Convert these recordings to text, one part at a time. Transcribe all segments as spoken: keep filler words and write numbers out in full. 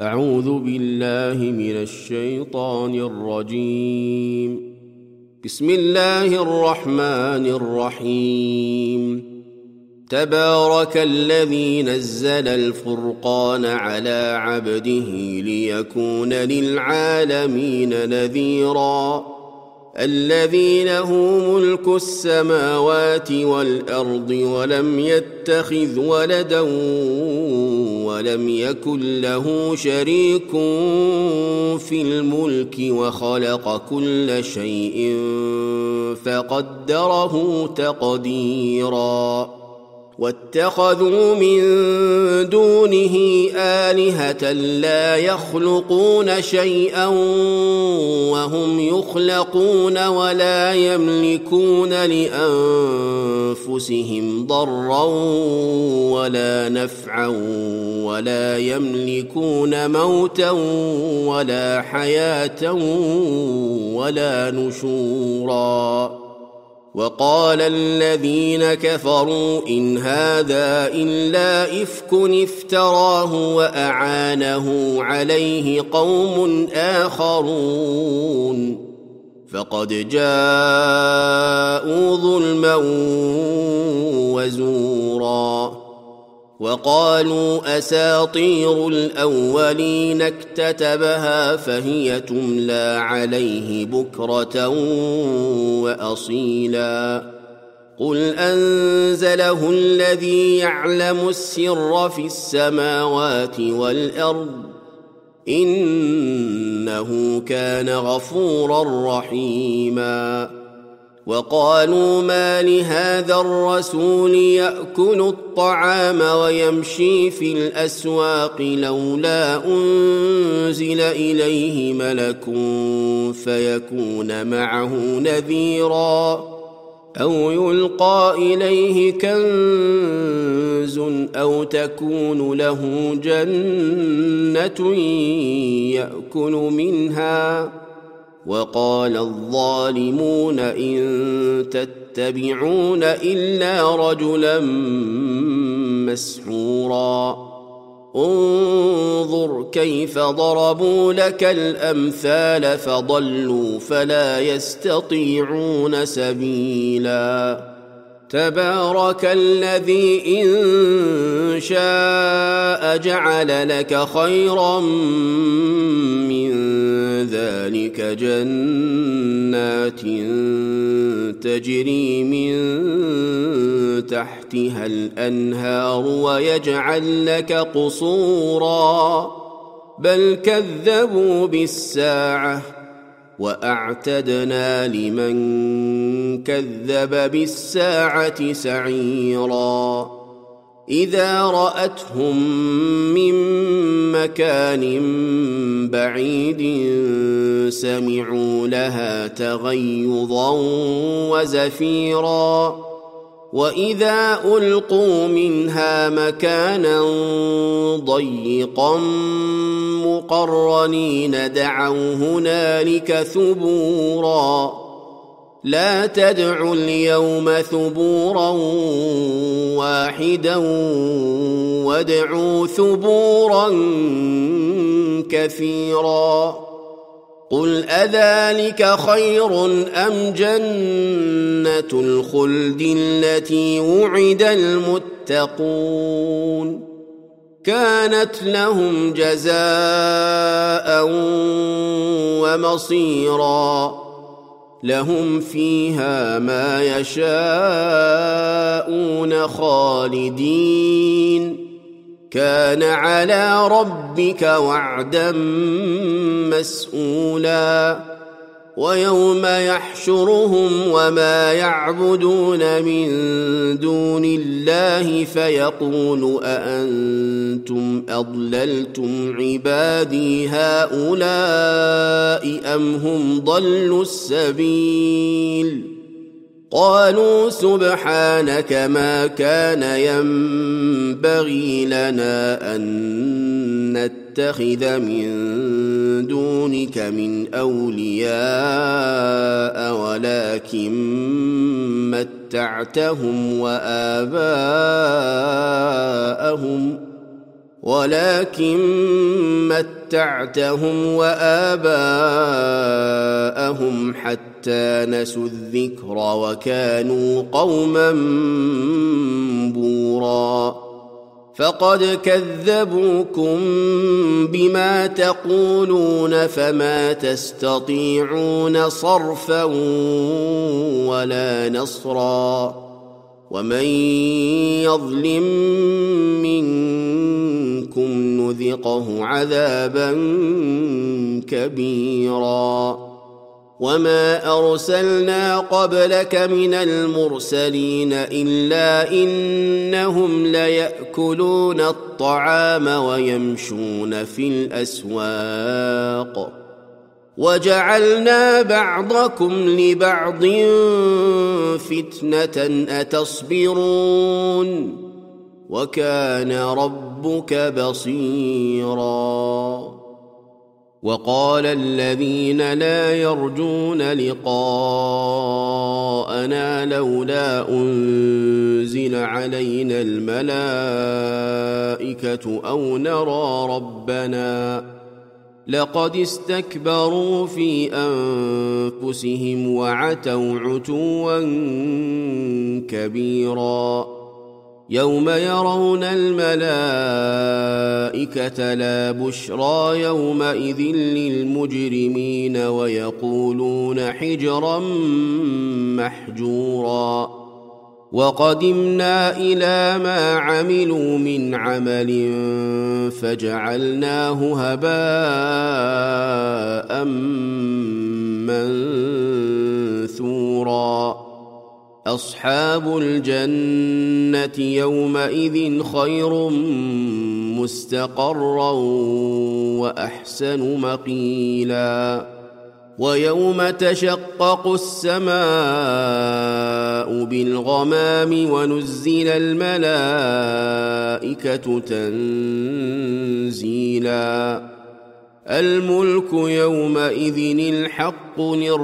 أعوذ بالله من الشيطان الرجيم. بسم الله الرحمن الرحيم. تبارك الذي نزل الفرقان على عبده ليكون للعالمين نذيرا. الذي له ملك السماوات والأرض ولم يتخذ ولدا ولم يكن له شريك في الملك وخلق كل شيء فقدره تقديرا. واتخذوا من دونه آلهة لا يخلقون شيئا وهم يخلقون ولا يملكون لأنفسهم ضرا ولا نفعا ولا يملكون موتا ولا حياة ولا نشورا. وقال الذين كفروا إن هذا إلا إفك افتراه وأعانه عليه قوم آخرون فقد جاءوا ظلما وزورا. وقالوا أساطير الأولين اكتتبها فهي تملى عليه بكرة وأصيلا. قل أنزله الذي يعلم السر في السماوات والأرض إنه كان غفورا رحيما. وقالوا ما لهذا الرسول يأكل الطعام ويمشي في الأسواق لولا أنزل إليه ملك فيكون معه نذيرا أو يلقى إليه كنز أو تكون له جنة يأكل منها. وقال الظالمون إن تتبعون إلا رجلا مسحورا. انظر كيف ضربوا لك الأمثال فضلوا فلا يستطيعون سبيلا. تبارك الذي إن شاء جعل لك خيرا من ذلك جنات تجري من تحتها الأنهار ويجعل لك قصورا بل كذبوا بالساعة وأعتدنا لمن كذب بالساعة سعيرا. إذا رأتهم من مكان بعيد سمعوا لها تغيظا وزفيرا. وإذا ألقوا منها مكانا ضيقا مقرنين دعوا هنالك ثبورا. لا تدعوا اليوم ثبورا واحدا وادعوا ثبورا كثيرا. قل أذلك خير أم جنة الخلد التي وعد المتقون كانت لهم جزاء ومصيرا. لهم فيها ما يشاءون خالدين كان على ربك وعدا مسئولا. ويوم يحشرهم وما يعبدون من دون الله فيقول أأنتم أضللتم عبادي هؤلاء أم هم ضلوا السبيل. قالوا سبحانك ما كان ينبغي لنا أن نتخذ من دونك من أولياء ولكن متعتهم وآباءهم ولكن متعتهم وآباءهم حتى نسوا الذكر وكانوا قوما بورا فقد كذبوكم بما تقولون فما تستطيعون صرفا ولا نصرا ومن يظلم منكم نذقه عذابا كبيرا وما أرسلنا قبلك من المرسلين إلا إنهم ليأكلون الطعام ويمشون في الأسواق وجعلنا بعضكم لبعض فتنة أتصبرون وكان ربك بصيرا وقال الذين لا يرجون لقاءنا لولا أنزل علينا الملائكة أو نرى ربنا لقد استكبروا في أنفسهم وعتوا عتوا كبيرا يوم يرون الملائكة لا بشرى يومئذ للمجرمين ويقولون حجرا محجورا وقدمنا إلى ما عملوا من عمل فجعلناه هباء منثورا أصحاب الجنة يومئذ خير مستقرا وأحسن مقيلا ويوم تشقق السماء بالغمام ونزل الملائكة تنزيلا الملك يومئذ الحق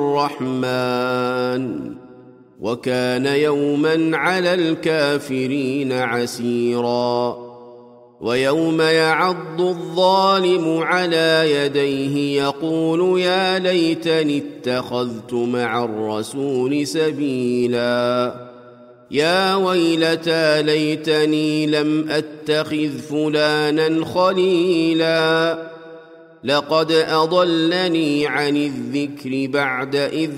للرحمن وكان يوما على الكافرين عسيرا ويوم يعض الظالم على يديه يقول يا ليتني اتخذت مع الرسول سبيلا يا ويلتى ليتني لم أتخذ فلانا خليلا لقد أضلني عن الذكر بعد إذ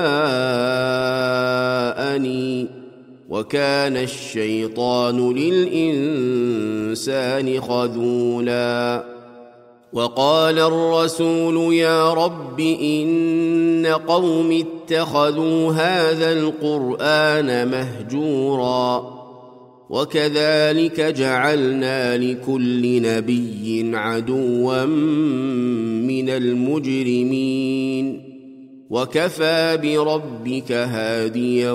جاءني وكان الشيطان للإنسان خذولا وقال الرسول يا رب إن قوم اتخذوا هذا القرآن مهجورا وكذلك جعلنا لكل نبي عدوا من المجرمين وكفى بربك هاديا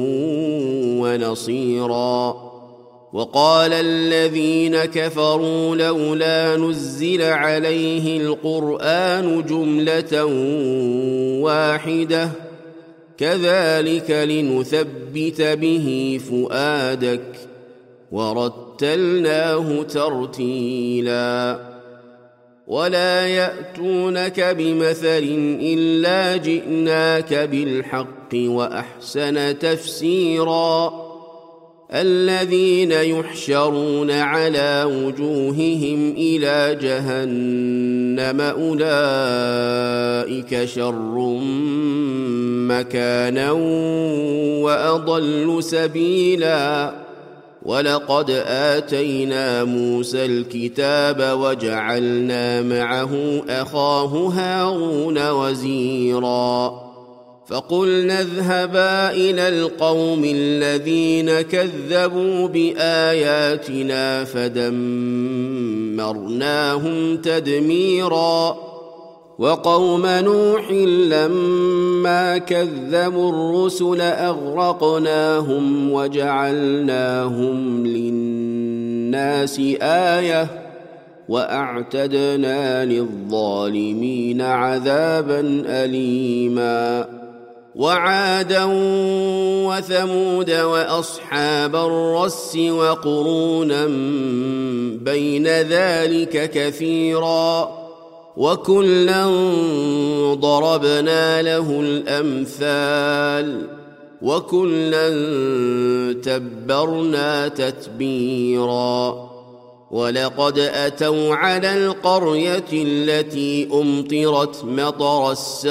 ونصيرا وقال الذين كفروا لولا نزل عليه القرآن جملة واحدة كذلك لنثبت به فؤادك ورتلناه ترتيلا ولا يأتونك بمثل إلا جئناك بالحق وأحسن تفسيرا الذين يحشرون على وجوههم إلى جهنم أولئك شر مكانا وأضل سبيلا ولقد آتينا موسى الكتاب وجعلنا معه أخاه هارون وزيرا فقلنا اذهبا إلى القوم الذين كذبوا بآياتنا فدمرناهم تدميرا وقوم نوح لما كذبوا الرسل أغرقناهم وجعلناهم للناس آية وأعتدنا للظالمين عذابا أليما وعادا وثمود وأصحاب الرس وقرونا بين ذلك كثيرا وكلا ضربنا له الأمثال وكلا تبرنا تتبيرا ولقد أتوا على القرية التي أمطرت مطر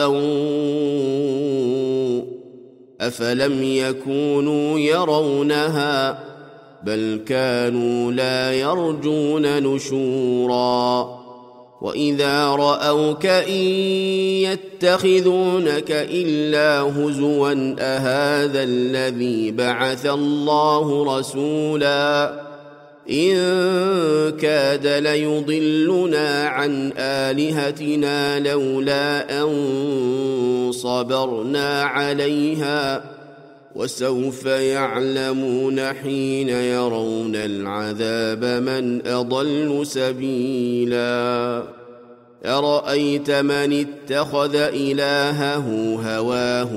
السوء أفلم يكونوا يرونها بل كانوا لا يرجون نشورا وإذا رأوك إن يتخذونك إلا هزوا أهذا الذي بعث الله رسولا إن كاد ليضلنا عن آلهتنا لولا أن صبرنا عليها وسوف يعلمون حين يرون العذاب من أضل سبيلا أرأيت من اتخذ إلهه هواه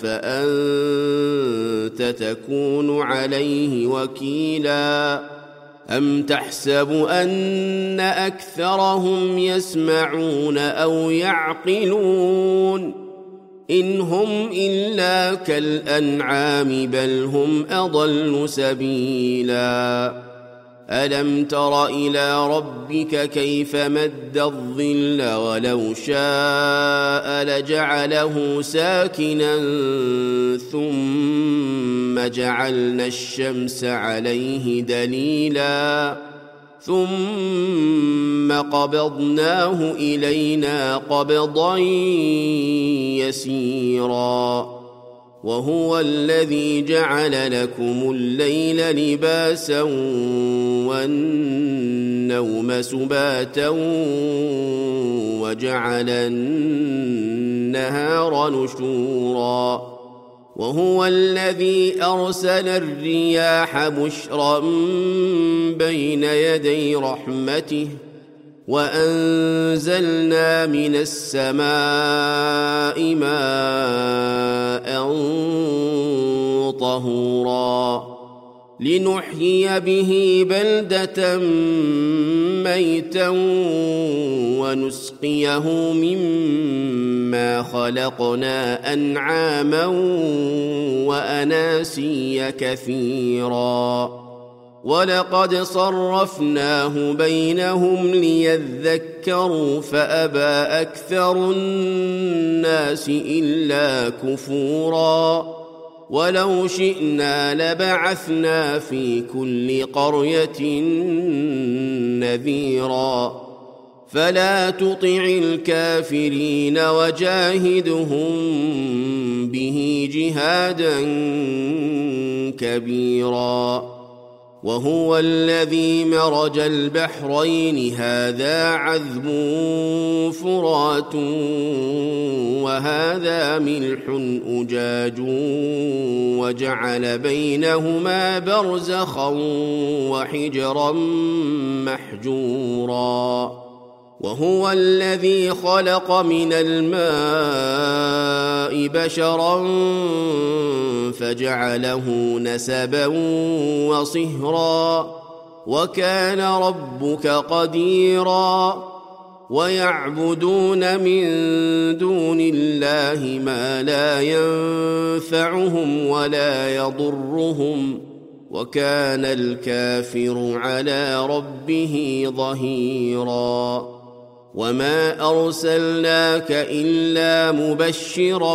أفأنت تكون عليه وكيلا أم تحسب أن أكثرهم يسمعون أو يعقلون إن هم إلا كالأنعام بل هم أضل سبيلا ألم تر إلى ربك كيف مد الظل ولو شاء لجعله ساكنا ثم جعلنا الشمس عليه دليلا ثم قبضناه إلينا قبضا يسيرا وهو الذي جعل لكم الليل لباسا والنوم سباتا وجعل النهار نشورا وهو الذي أرسل الرياح بشرا بين يدي رحمته وأنزلنا من السماء ماء طهورا لنحيي به بلدة ميتا ونسقيه مما خلقنا أنعاما وأناسيا كثيرا ولقد صرفناه بينهم ليذكروا فأبى أكثر الناس إلا كفورا ولو شئنا لبعثنا في كل قرية نذيرا فلا تطع الكافرين وجاهدهم به جهادا كبيرا وهو الذي مرج البحرين هذا عذب فرات وهذا ملح أجاج وجعل بينهما برزخا وحجرا محجورا وهو الذي خلق من الماء بشرا فجعله نسبا وصهرا وكان ربك قديرا ويعبدون من دون الله ما لا ينفعهم ولا يضرهم وكان الكافر على ربه ظهيرا وما أرسلناك إلا مبشرا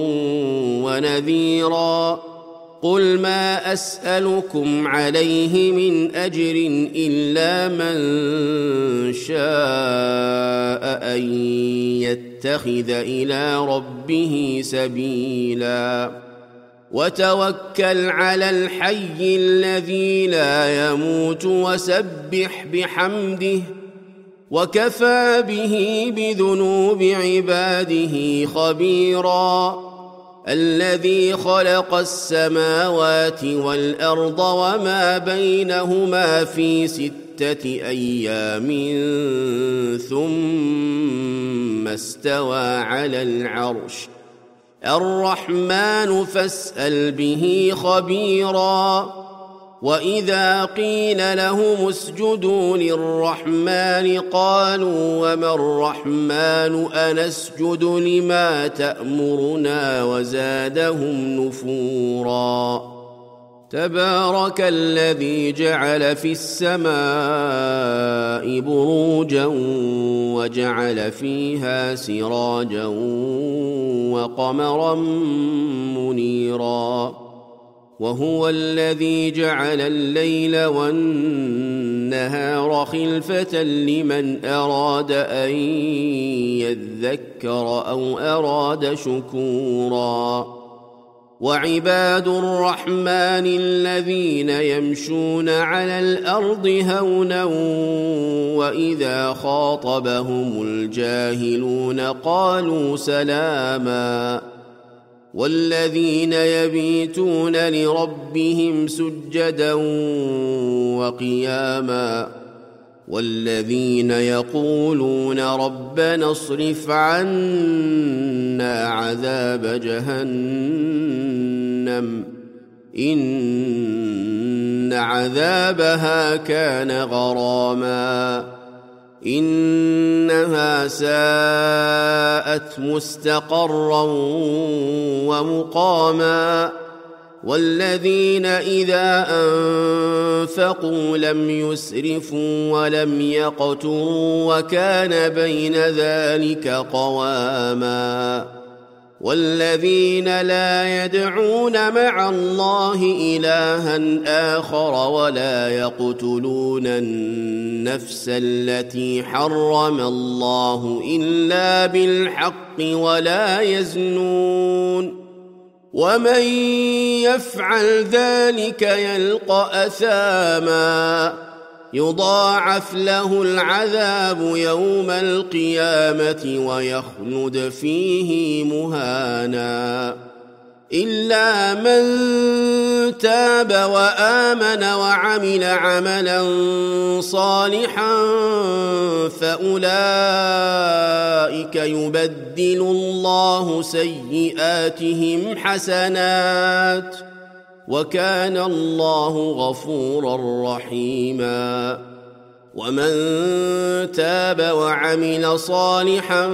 ونذيرا قل ما أسألكم عليه من أجر إلا من شاء أن يتخذ إلى ربه سبيلا وتوكل على الحي الذي لا يموت وسبح بحمده وكفى به بذنوب عباده خبيرا الذي خلق السماوات والأرض وما بينهما في ستة أيام ثم استوى على العرش الرحمن فاسأل به خبيرا وإذا قيل لهم اسجدوا للرحمن قالوا وما الرحمن أنسجد لما تأمرنا وزادهم نفورا تبارك الذي جعل في السماء بروجا وجعل فيها سراجا وقمرا منيرا وهو الذي جعل الليل والنهار خلفة لمن أراد أن يذكر أو أراد شكورا وعباد الرحمن الذين يمشون على الأرض هونا وإذا خاطبهم الجاهلون قالوا سلاما والذين يبيتون لربهم سجدا وقياما والذين يقولون ربنا اصرف عنا عذاب جهنم إن عذابها كان غراما إنها ساءت مستقرا ومقاما والذين إذا أنفقوا لم يسرفوا ولم يقتروا وكان بين ذلك قواما والذين لا يدعون مع الله إلها آخر ولا يقتلون النفس التي حرم الله إلا بالحق ولا يزنون ومن يفعل ذلك يلقى أثاما يضاعف له العذاب يوم القيامة ويخلد فيه مهانا إلا من تاب وآمن وعمل عملا صالحا فأولئك يبدل الله سيئاتهم حسنات وكان الله غفورا رحيما ومن تاب وعمل صالحا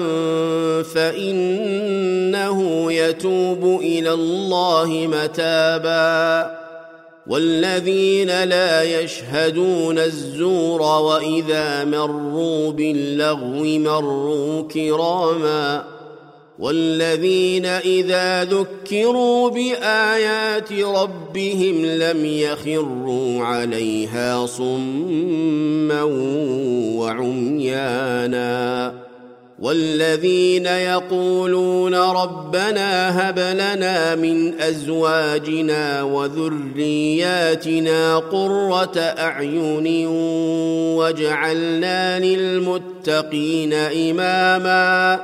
فإنه يتوب إلى الله متابا والذين لا يشهدون الزور وإذا مروا باللغو مروا كراما والذين إذا ذكروا بآيات ربهم لم يخروا عليها صما وعميانا والذين يقولون ربنا هب لنا من أزواجنا وذرياتنا قرة أعين واجعلنا للمتقين إماما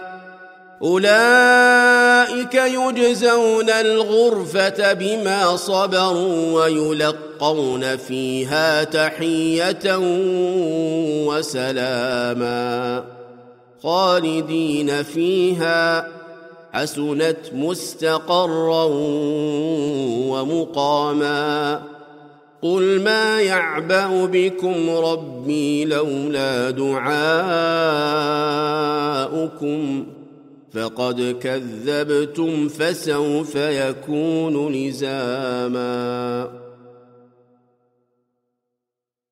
أولئك يجزون الغرفة بما صبروا ويلقون فيها تحية وسلاما خالدين فيها حسنت مستقرا ومقاما قل ما يعبأ بكم ربي لولا دعاؤكم فقد كذبتم فسوف يكون لزاما